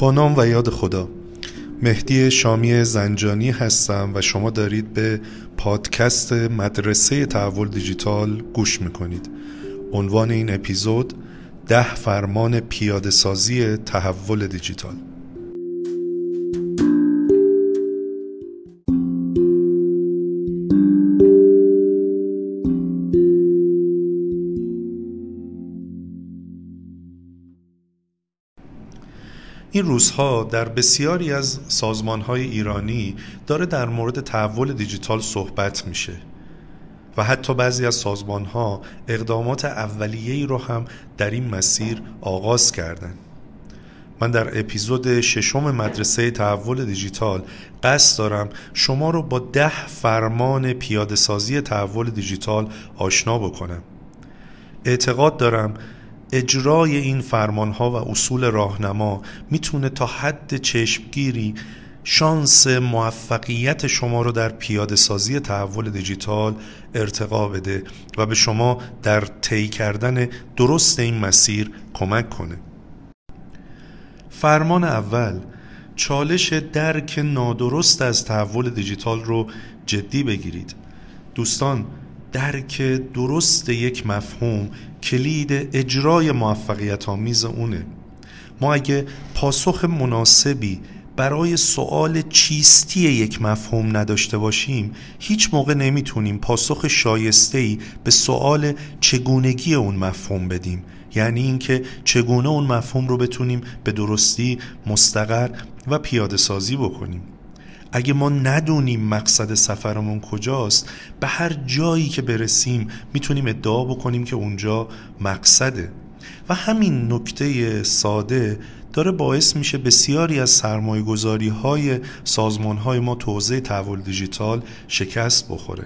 با نام و یاد خدا. مهدی شامی زنجانی هستم و شما دارید به پادکست مدرسه تحول دیجیتال گوش میکنید. عنوان این اپیزود 10 فرمان پیاده سازی تحول دیجیتال. این روزها در بسیاری از سازمان‌های ایرانی داره در مورد تحول دیجیتال صحبت میشه و حتی بعضی از سازمان‌ها اقدامات اولیه‌ای رو هم در این مسیر آغاز کردن. من در اپیزود 6 مدرسه تحول دیجیتال قصد دارم شما رو با 10 فرمان پیاده‌سازی تحول دیجیتال آشنا بکنم. اعتقاد دارم اجرای این فرمانها و اصول راهنما میتونه تا حد چشمگیری شانس موفقیت شما رو در پیاده سازی تحول دیجیتال ارتقا بده و به شما در طی کردن درست این مسیر کمک کنه. فرمان اول، چالش درک نادرست از تحول دیجیتال رو جدی بگیرید. دوستان، درک درست یک مفهوم کلید اجرای موفقیت آمیز اونه. ما اگه پاسخ مناسبی برای سوال چیستی یک مفهوم نداشته باشیم، هیچ موقع نمیتونیم پاسخ شایسته‌ای به سوال چگونگی اون مفهوم بدیم، یعنی اینکه چگونه اون مفهوم رو بتونیم به درستی مستقر و پیاده سازی بکنیم. اگه ما ندونیم مقصد سفرمون کجاست، به هر جایی که برسیم میتونیم ادعا بکنیم که اونجا مقصده و همین نکته ساده داره باعث میشه بسیاری از سرمایه‌گذاری‌های سازمان‌های ما تو حوزه تحول دیجیتال شکست بخوره.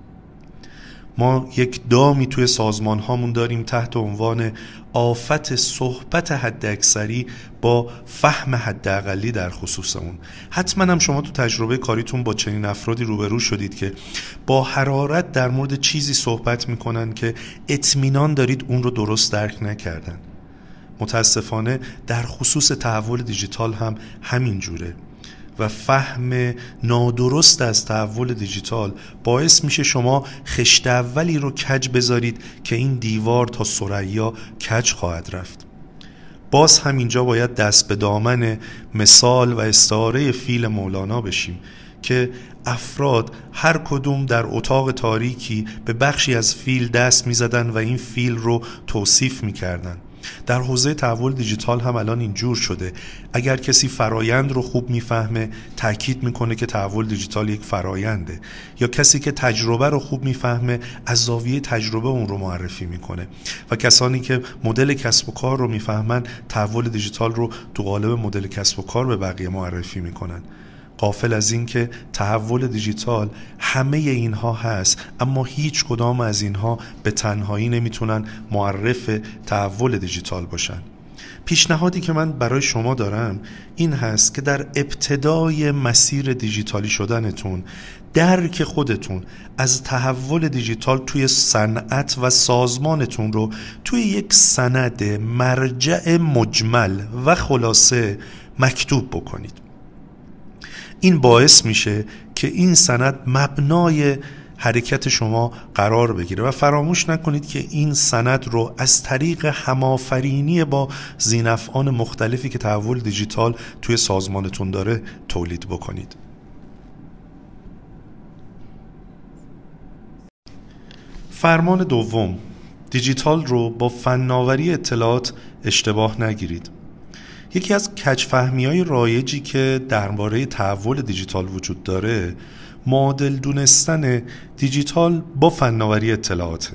ما یک دامی توی سازمان‌هامون داریم تحت عنوان آفت صحبت حداکثری با فهم حداقلی در خصوص اون. حتما هم شما تو تجربه کاریتون با چنین افرادی روبرو شدید که با حرارت در مورد چیزی صحبت میکنن که اطمینان دارید اون رو درست درک نکردن. متاسفانه در خصوص تحول دیجیتال هم همین جوره و فهم نادرست از تحول دیجیتال باعث میشه شما خشت اولی رو کج بذارید که این دیوار تا ثریا کج خواهد رفت. باز همینجا باید دست به دامن مثال و استعاره فیل مولانا بشیم که افراد هر کدوم در اتاق تاریکی به بخشی از فیل دست میزدن و این فیل رو توصیف میکردن. در حوزه تحول دیجیتال هم الان اینجور شده. اگر کسی فرایند رو خوب میفهمه، تاکید میکنه که تحول دیجیتال یک فراینده، یا کسی که تجربه رو خوب میفهمه از زاویه تجربه اون رو معرفی میکنه و کسانی که مدل کسب و کار رو میفهمن تحول دیجیتال رو تو قالب مدل کسب و کار به بقیه معرفی میکنن. غافل از این که تحول دیجیتال همه اینها هست، اما هیچ کدام از اینها به تنهایی نمیتونن معرف تحول دیجیتال باشن. پیشنهادی که من برای شما دارم این هست که در ابتدای مسیر دیجیتالی شدنتون درک خودتون از تحول دیجیتال توی صنعت و سازمانتون رو توی یک سند مرجع مجمل و خلاصه مکتوب بکنید. این باعث میشه که این سند مبنای حرکت شما قرار بگیره و فراموش نکنید که این سند رو از طریق همافرینی با ذی‌نفعان مختلفی که تحول دیجیتال توی سازمانتون داره تولید بکنید. فرمان دوم، دیجیتال رو با فناوری اطلاعات اشتباه نگیرید. یکی از کج‌فهمی‌های رایجی که درباره تحول دیجیتال وجود داره، معادل دونستن دیجیتال با فناوری اطلاعاته.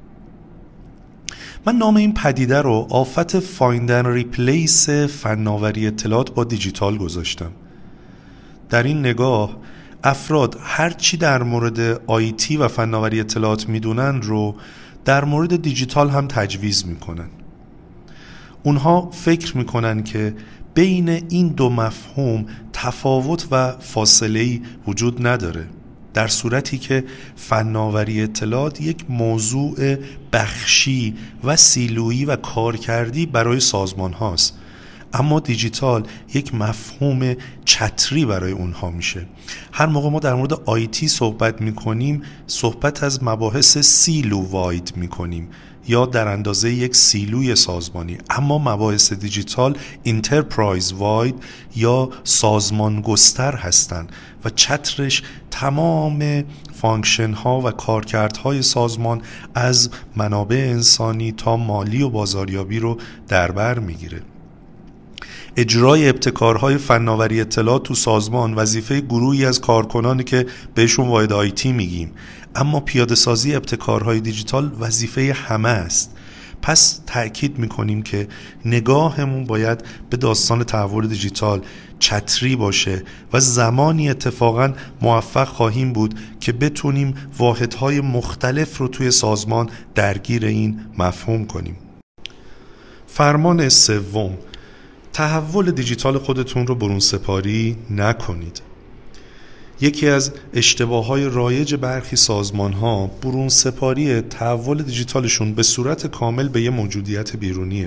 من نام این پدیده رو آفت فایند اند ریپلیس فناوری اطلاعات با دیجیتال گذاشتم. در این نگاه افراد هرچی در مورد آیتی و فناوری اطلاعات میدونن رو در مورد دیجیتال هم تجویز میکنن. اونها فکر میکنن که بین این دو مفهوم تفاوت و فاصله‌ای وجود نداره، در صورتی که فناوری اطلاعات یک موضوع بخشی و سیلویی و کارکردی برای سازمان هاست، اما دیجیتال یک مفهوم چتری برای اونها میشه. هر موقع ما در مورد آیتی صحبت میکنیم، صحبت از مباحث سیلو واید میکنیم یا در اندازه یک سیلوی سازمانی، اما مباحث دیجیتال انترپرایز واید یا سازمان گستر هستند و چترش تمام فانکشن ها و کارکردهای سازمان از منابع انسانی تا مالی و بازاریابی رو در بر میگیره. اجرای ابتکارهای فناوری اطلاعات تو سازمان وظیفه گروهی از کارکنانی که بهشون واحد آیتی میگیم، اما پیاده سازی ابتکارهای دیجیتال وظیفه همه است. پس تأکید میکنیم که نگاهمون باید به داستان تحول دیجیتال چتری باشه و زمانی اتفاقا موفق خواهیم بود که بتونیم واحدهای مختلف رو توی سازمان درگیر این مفهوم کنیم. فرمان سوم: تحول دیجیتال خودتون رو برون سپاری نکنید. یکی از اشتباهات رایج برخی سازمان‌ها برون سپاری تحول دیجیتالشون به صورت کامل به یه موجودیت بیرونیه.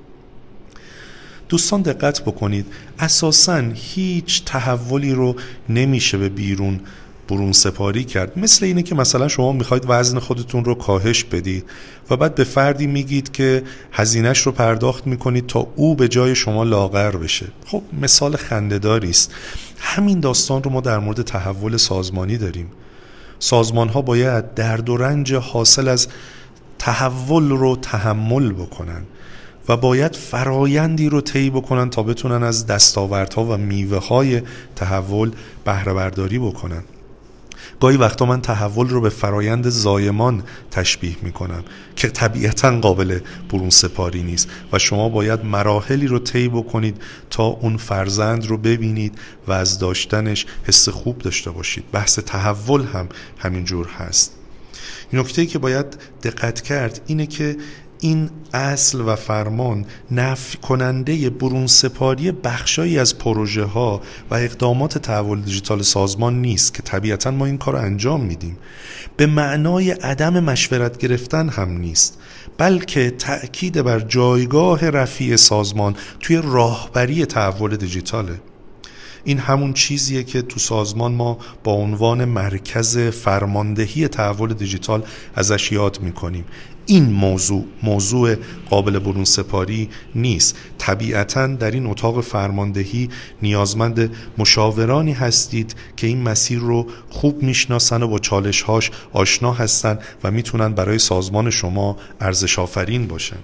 دوستان دقت بکنید، اساساً هیچ تحولی رو نمیشه به برون سپاری کرد. مثل اینه که مثلا شما میخواید وزن خودتون رو کاهش بدید و بعد به فردی میگید که هزینه‌اش رو پرداخت میکنید تا او به جای شما لاغر بشه. خب مثال خنده‌داری است. همین داستان رو ما در مورد تحول سازمانی داریم. سازمان‌ها باید درد و رنج حاصل از تحول رو تحمل بکنن و باید فرایندی رو طی بکنن تا بتونن از دستاوردها و میوه‌های تحول بهره برداری بکنن. گاهی وقتا من تحول رو به فرایند زایمان تشبیه میکنم که طبیعتاً قابل برون سپاری نیست و شما باید مراحلی رو طی بکنید تا اون فرزند رو ببینید و از داشتنش حس خوب داشته باشید. بحث تحول هم همینجور هست. نکته‌ای که باید دقت کرد اینه که این اصل و فرمان نفی کننده برون سپاری بخشایی از پروژه ها و اقدامات تحول دیجیتال سازمان نیست که طبیعتاً ما این کار رو انجام میدیم. به معنای عدم مشورت گرفتن هم نیست، بلکه تأکید بر جایگاه رفیع سازمان توی راهبری تحول دیجیتاله. این همون چیزیه که تو سازمان ما با عنوان مرکز فرماندهی تحول دیجیتال ازش یاد میکنیم. این موضوع قابل برون سپاری نیست. طبیعتاً در این اتاق فرماندهی نیازمند مشاورانی هستید که این مسیر رو خوب میشناسن و با چالش‌هاش آشنا هستن و میتونن برای سازمان شما ارزش آفرین باشن.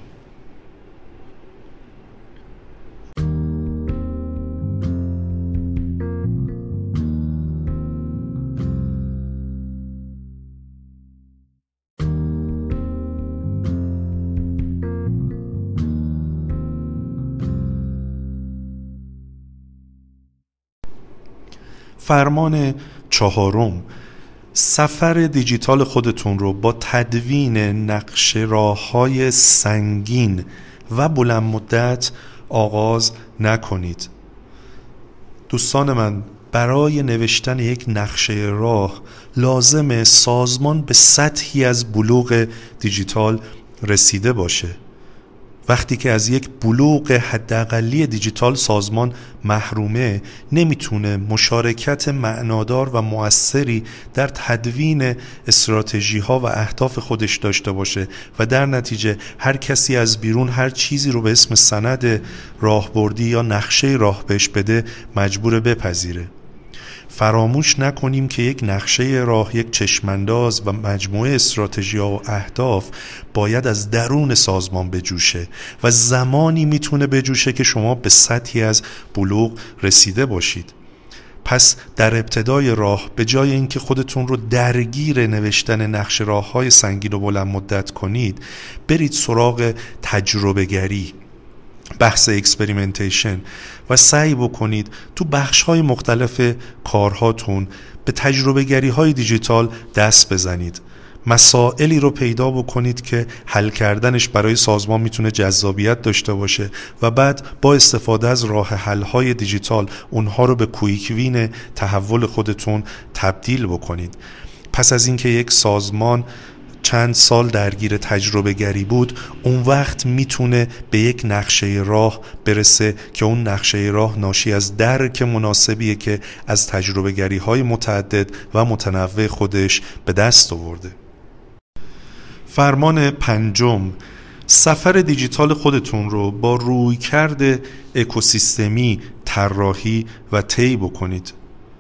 فرمان چهارم: سفر دیجیتال خودتون رو با تدوین نقش راه‌های سنگین و بلند مدت آغاز نکنید. دوستان من، برای نوشتن یک نقشه راه لازمه سازمان به سطحی از بلوغ دیجیتال رسیده باشه. وقتی که از یک بلوغ حداقلی دیجیتال سازمان محرومه، نمیتونه مشارکت معنادار و مؤثری در تدوین استراتژی ها و اهداف خودش داشته باشه و در نتیجه هر کسی از بیرون هر چیزی رو به اسم سند راهبردی یا نقشه راه بهش بده مجبور بپذیره. فراموش نکنیم که یک نقشه راه، یک چشمانداز و مجموعه استراتژی‌ها و اهداف باید از درون سازمان بجوشه و زمانی میتونه بجوشه که شما به سطحی از بلوغ رسیده باشید. پس در ابتدای راه به جای اینکه خودتون رو درگیر نوشتن نقشه راه‌های سنگین و بلند مدت کنید، برید سراغ تجربه گری، بحث اکسپریمنتیشن و سعی بکنید تو بخش‌های مختلف کارهاتون به تجربه گری‌های دیجیتال دست بزنید. مسائلی رو پیدا بکنید که حل کردنش برای سازمان میتونه جذابیت داشته باشه و بعد با استفاده از راه حل‌های دیجیتال اونها رو به کویک وین تحول خودتون تبدیل بکنید. پس از اینکه یک سازمان چند سال درگیر تجربه گری بود، اون وقت میتونه به یک نقشه راه برسه که اون نقشه راه ناشی از درک مناسبیه که از تجربه گری های متعدد و متنوع خودش به دست آورده. فرمان پنجم: سفر دیجیتال خودتون رو با رویکرد اکوسیستمی طراحی و طی بکنید.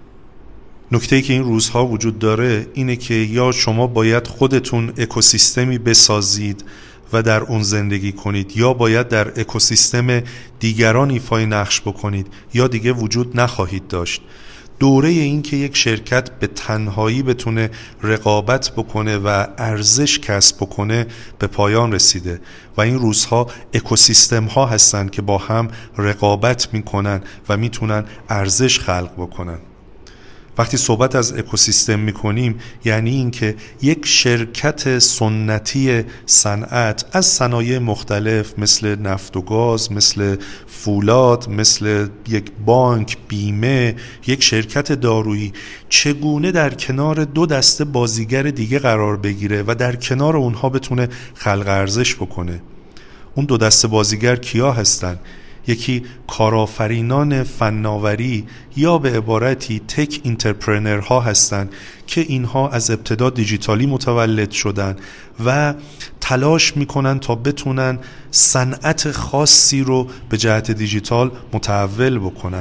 نکته‌ای که این روزها وجود داره اینه که یا شما باید خودتون اکوسیستمی بسازید و در اون زندگی کنید، یا باید در اکوسیستم دیگران ایفای نقش بکنید، یا دیگه وجود نخواهید داشت. دوره این که یک شرکت به تنهایی بتونه رقابت بکنه و ارزش کسب بکنه به پایان رسیده و این روزها اکوسیستم ها هستن که با هم رقابت میکنن و میتونن ارزش خلق بکنن. وقتی صحبت از اکوسیستم میکنیم یعنی این که یک شرکت سنتی صنعت از صنایع مختلف مثل نفت و گاز، مثل فولاد، مثل یک بانک، بیمه، یک شرکت دارویی چگونه در کنار دو دسته بازیگر دیگه قرار بگیره و در کنار اونها بتونه خلق ارزش بکنه. اون دو دسته بازیگر کیا هستن؟ یکی کارآفرینان فناوری یا به عبارتی تک انترپرنر ها هستند که اینها از ابتدا دیجیتالی متولد شدن و تلاش میکنن تا بتونن صنعت خاصی رو به جهت دیجیتال متحول بکنن.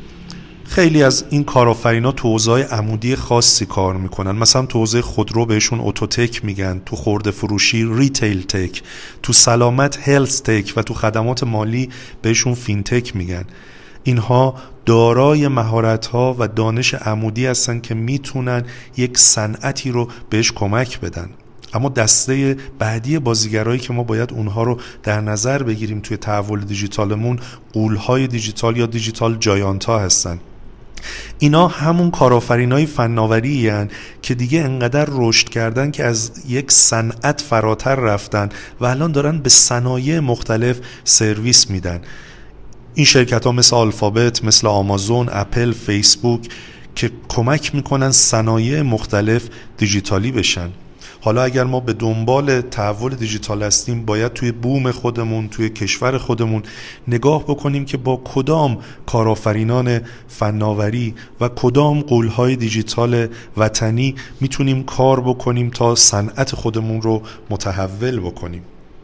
خیلی از این کارآفرینا تو حوزه‌های عمودی خاصی کار میکنن، مثلا تو حوزه خودرو بهشون اتوتک میگن، تو خرده فروشی ریتیل تک، تو سلامت هلث تک و تو خدمات مالی بهشون فینتک میگن. اینها دارای مهارت‌ها و دانش عمودی هستن که میتونن یک صنعتی رو بهش کمک بدن. اما دسته بعدی بازیگرایی که ما باید اونها رو در نظر بگیریم توی تحول دیجیتالمون، غول‌های دیجیتال یا دیجیتال جایانت‌ها هستن. اینا همون کارآفرینای فناوری هستن که دیگه انقدر رشد کردن که از یک صنعت فراتر رفتن و الان دارن به صنایع مختلف سرویس میدن. این شرکت ها مثل آلفابت، مثل آمازون، اپل، فیسبوک که کمک میکنن صنایع مختلف دیجیتالی بشن. حالا اگر ما به دنبال تحول دیجیتال هستیم باید توی بوم خودمون، توی کشور خودمون نگاه بکنیم که با کدام کارآفرینان فناوری و کدام غول‌های دیجیتال وطنی میتونیم کار بکنیم تا صنعت خودمون رو متحول بکنیم.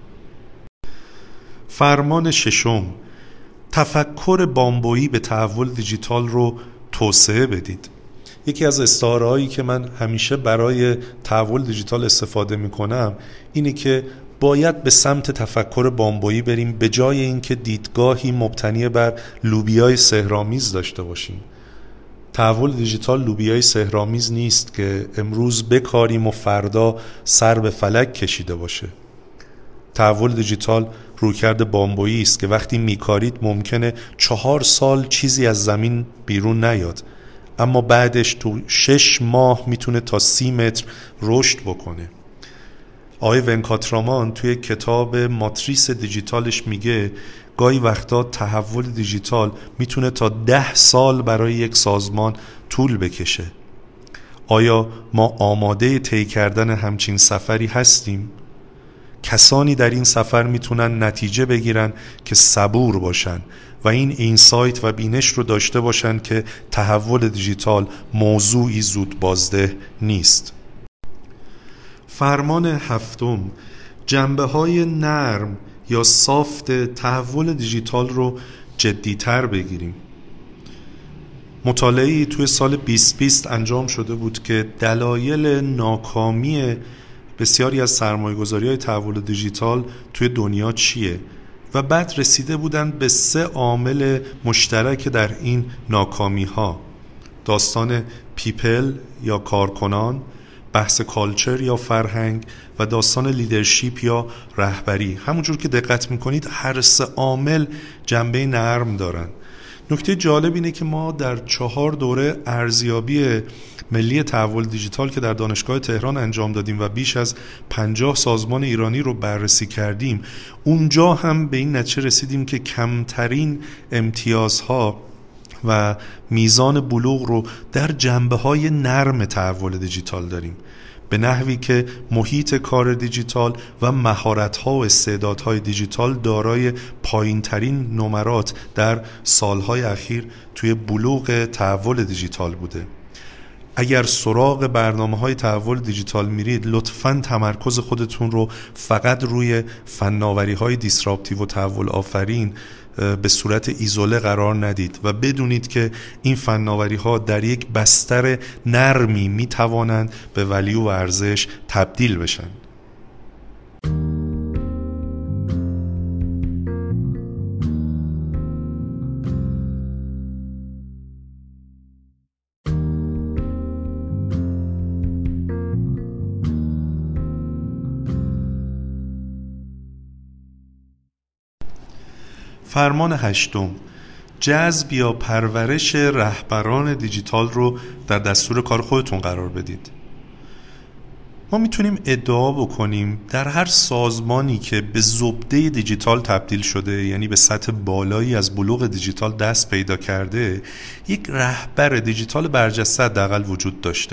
فرمان ششم: تفکر بامبویی به تحول دیجیتال رو توسعه بدید. یکی از استعاره‌هایی که من همیشه برای تحول دیجیتال استفاده می‌کنم اینه که باید به سمت تفکر بامبویی بریم به جای اینکه دیدگاهی مبتنی بر لوبیای سحرآمیز داشته باشیم. تحول دیجیتال لوبیای سحرآمیز نیست که امروز بکاریم و فردا سر به فلک کشیده باشه. تحول دیجیتال رویکرد بامبویی است که وقتی میکارید ممکنه 4 سال چیزی از زمین بیرون نیاد، اما بعدش تو 6 ماه میتونه تا 30 متر رشد بکنه. آقای ونکاترامان توی کتاب ماتریس دیجیتالش میگه گاهی وقتا تحول دیجیتال میتونه تا 10 سال برای یک سازمان طول بکشه. آیا ما آماده طی کردن همچین سفری هستیم؟ کسانی در این سفر میتونن نتیجه بگیرن که صبور باشن و این اینسایت و بینش رو داشته باشن که تحول دیجیتال موضوعی زود بازده نیست. فرمان هفتم: جنبه‌های نرم یا سافت تحول دیجیتال رو جدی‌تر بگیریم. مطالعه‌ای توی سال 2020 انجام شده بود که دلایل ناکامی بسیاری از سرمایه‌گذاری‌های تحول دیجیتال توی دنیا چیه و بعد رسیده بودن به 3 عامل مشترک در این ناکامی‌ها: داستان پیپل یا کارکنان، بحث کالچر یا فرهنگ و داستان لیدرشیپ یا رهبری. همونجور که دقت میکنید هر 3 عامل جنبه نرم دارن. نکته جالب اینه که ما در 4 دوره ارزیابی ملی تحول دیجیتال که در دانشگاه تهران انجام دادیم و بیش از 50 سازمان ایرانی رو بررسی کردیم، اونجا هم به این نتیجه رسیدیم که کمترین امتیازها و میزان بلوغ رو در جنبه‌های نرم تحول دیجیتال داریم. به نحوی که محیط کار دیجیتال و مهارت‌ها و استعدادهای دیجیتال دارای پایین‌ترین نمرات در سالهای اخیر توی بلوغ تحول دیجیتال بوده. اگر سراغ برنامه‌های تحول دیجیتال میرید، لطفاً تمرکز خودتون رو فقط روی فناوری‌های دیسراپتیو و تحول آفرین به صورت ایزوله قرار ندید و بدونید که این فناوری‌ها در یک بستر نرمی میتوانند به ولیو و ارزش تبدیل بشن. فرمان 8، جذب یا پرورش رهبران دیجیتال رو در دستور کار خودتون قرار بدید. ما میتونیم ادعا بکنیم در هر سازمانی که به زبده دیجیتال تبدیل شده، یعنی به سطح بالایی از بلوغ دیجیتال دست پیدا کرده، یک رهبر دیجیتال برجسته حداقل وجود داشته.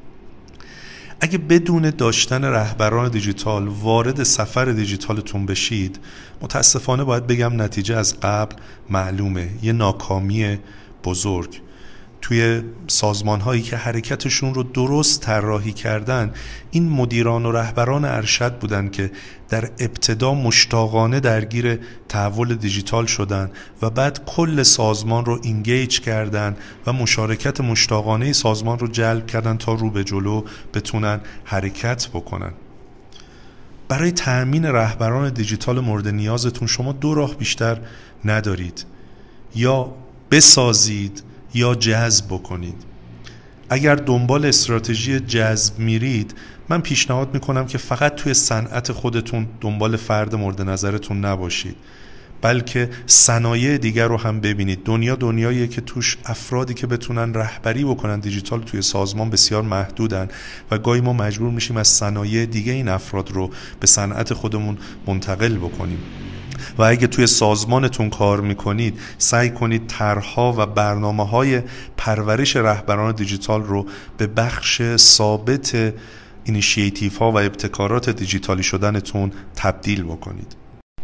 اگه بدون داشتن رهبران دیجیتال وارد سفر دیجیتالتون بشید، متاسفانه باید بگم نتیجه از قبل معلومه، یه ناکامی بزرگ. توی سازمان هایی که حرکتشون رو درست طراحی کردن، این مدیران و رهبران ارشد بودن که در ابتدا مشتاقانه درگیر تحول دیجیتال شدن و بعد کل سازمان رو اینگیج کردن و مشارکت مشتاقانه سازمان رو جلب کردن تا رو به جلو بتونن حرکت بکنن. برای تأمین رهبران دیجیتال مورد نیازتون شما دو راه بیشتر ندارید: یا بسازید یا جذب بکنید. اگر دنبال استراتژی جذب میرید، من پیشنهاد میکنم که فقط توی صنعت خودتون دنبال فرد مورد نظرتون نباشید، بلکه صنایع دیگر رو هم ببینید. دنیاییه که توش افرادی که بتونن رهبری بکنن دیجیتال توی سازمان بسیار محدودن و گاهی ما مجبور میشیم از صنایع دیگه این افراد رو به صنعت خودمون منتقل بکنیم. و اگه توی سازمانتون کار میکنید، سعی کنید طرح‌ها و برنامه‌های پرورش رهبران دیجیتال رو به بخش ثابت اینیشیتیوها و ابتکارات دیجیتالی شدنتون تبدیل بکنید.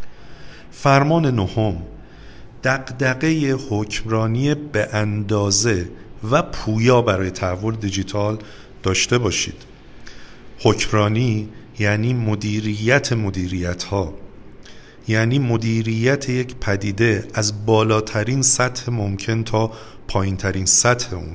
فرمان 9، دغدغه حکمرانی به اندازه و پویا برای تحول دیجیتال داشته باشید. حکمرانی یعنی مدیریت‌ها، یعنی مدیریت یک پدیده از بالاترین سطح ممکن تا پایینترین سطح اون.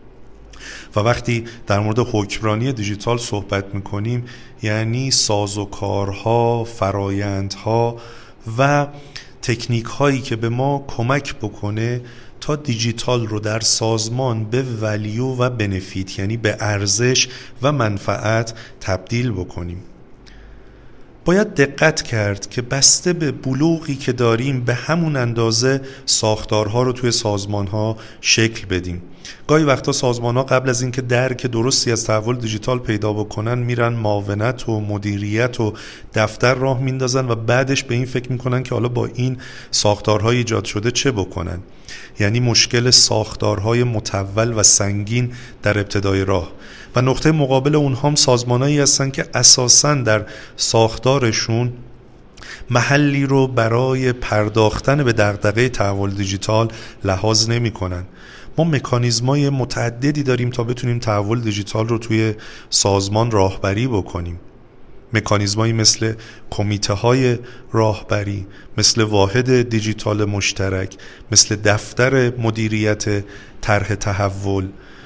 و وقتی در مورد حکمرانی دیجیتال صحبت میکنیم، یعنی سازوکارها، فرایندها و تکنیک هایی که به ما کمک بکنه تا دیجیتال رو در سازمان به ولیو و بنفیت، یعنی به ارزش و منفعت تبدیل بکنیم. باید دقت کرد که بسته به بلوغی که داریم به همون اندازه ساختارها رو توی سازمانها شکل بدیم. گاهی وقتا سازمانها قبل از اینکه درک درستی از تحول دیجیتال پیدا بکنن، میرن معاونت و مدیریت و دفتر راه میندازن و بعدش به این فکر میکنن که حالا با این ساختارهای ایجاد شده چه بکنن. یعنی مشکل ساختارهای مطول و سنگین در ابتدای راه. و نقطه مقابل اونها هم سازمانایی هستن که اساساً در ساختارشون محلی رو برای پرداختن به دغدغه تحول دیجیتال لحاظ نمی‌کنن. ما مکانیزم‌های متعددی داریم تا بتونیم تحول دیجیتال رو توی سازمان راهبری بکنیم. مکانیزمایی مثل کمیته‌های راهبری، مثل واحد دیجیتال مشترک، مثل دفتر مدیریت طرح تحول،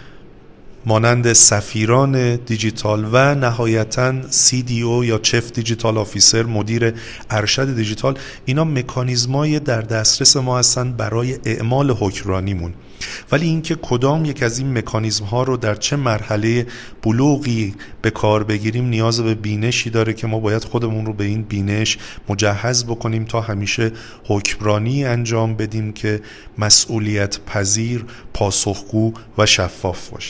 مانند سفیران دیجیتال و نهایتاً CDO یا چف دیجیتال آفیسر، مدیر ارشد دیجیتال. اینا مکانیزمای در دسترس ما هستن برای اعمال حکمرانیمون. ولی اینکه کدام یک از این مکانیزم ها رو در چه مرحله بلوغی به کار بگیریم نیاز به بینشی داره که ما باید خودمون رو به این بینش مجهز بکنیم تا همیشه حکمرانی انجام بدیم که مسئولیت پذیر، پاسخگو و شفاف باشه.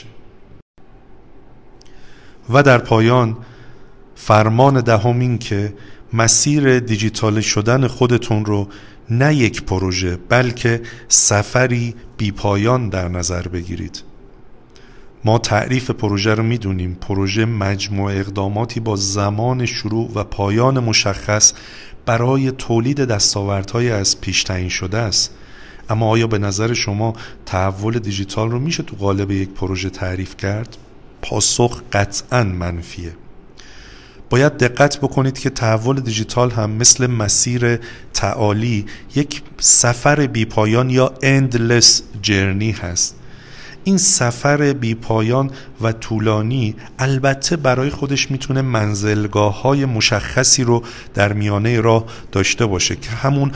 و در پایان فرمان 10 این که مسیر دیجیتال شدن خودتون رو نه یک پروژه بلکه سفری بی پایان در نظر بگیرید. ما تعریف پروژه رو میدونیم. پروژه مجموع اقداماتی با زمان شروع و پایان مشخص برای تولید دستاوردهای از پیش تعیین شده است. اما آیا به نظر شما تحول دیجیتال رو میشه تو قالب یک پروژه تعریف کرد؟ پاسخ قطعاً منفیه. باید دقت بکنید که تحول دیجیتال هم مثل مسیر تعالی یک سفر بیپایان یا endless journey هست. این سفر بیپایان و طولانی البته برای خودش میتونه منزلگاه‌های مشخصی رو در میانه راه داشته باشه که همون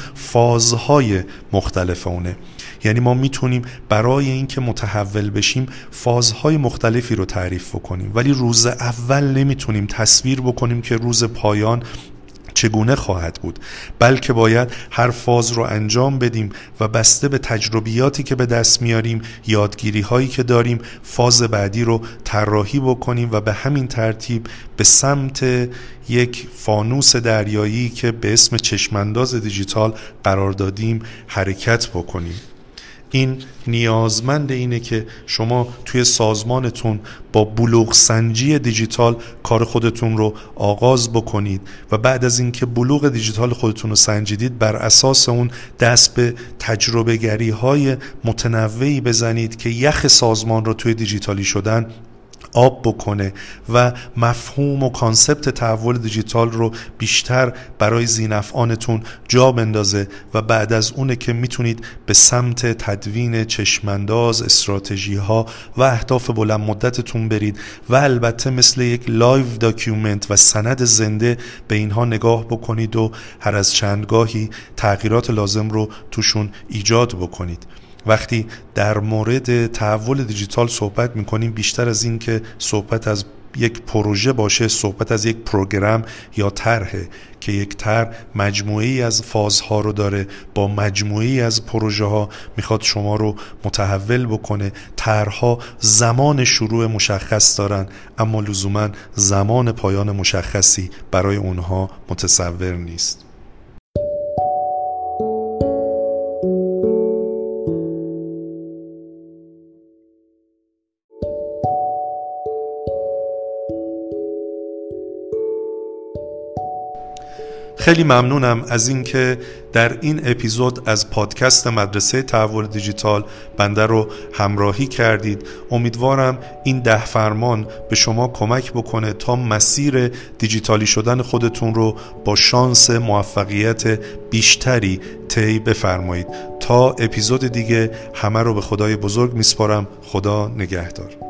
فازهای مختلف اونه. یعنی ما میتونیم برای اینکه متحول بشیم فازهای مختلفی رو تعریف بکنیم، ولی روز اول نمیتونیم تصویر بکنیم که روز پایان چگونه خواهد بود، بلکه باید هر فاز رو انجام بدیم و بسته به تجربیاتی که به دست میاریم، یادگیری هایی که داریم، فاز بعدی رو طراحی بکنیم و به همین ترتیب به سمت یک فانوس دریایی که به اسم چشمانداز دیجیتال قرار دادیم حرکت بکنیم. این نیازمند اینه که شما توی سازمانتون با بلوغ سنجی دیجیتال کار خودتون رو آغاز بکنید و بعد از اینکه بلوغ دیجیتال خودتون رو سنجیدید بر اساس اون دست به تجربه گری های متنوعی بزنید که یخ سازمان رو توی دیجیتالی شدن آب بکنه و مفهوم و کانسپت تحول دیجیتال رو بیشتر برای ذی‌نفعانتون جا بندازه و بعد از اونه که میتونید به سمت تدوین چشمانداز، استراتژی ها و اهداف بلند مدتتون برید و البته مثل یک لایو داکیومنت و سند زنده به اینها نگاه بکنید و هر از چندگاهی تغییرات لازم رو توشون ایجاد بکنید. وقتی در مورد تحول دیجیتال صحبت میکنیم، بیشتر از این که صحبت از یک پروژه باشه، صحبت از یک پروگرام یا طرحه که یک طرح مجموعه‌ای از فازها رو داره با مجموعه‌ای از پروژه ها میخواد شما رو متحول بکنه. طرحها زمان شروع مشخص دارن اما لزوما زمان پایان مشخصی برای اونها متصور نیست. خیلی ممنونم از اینکه در این اپیزود از پادکست مدرسه تحول دیجیتال بنده رو همراهی کردید. امیدوارم این 10 فرمان به شما کمک بکنه تا مسیر دیجیتالی شدن خودتون رو با شانس موفقیت بیشتری طی بفرمایید. تا اپیزود دیگه همه رو به خدای بزرگ میسپارم. خدا نگهدار.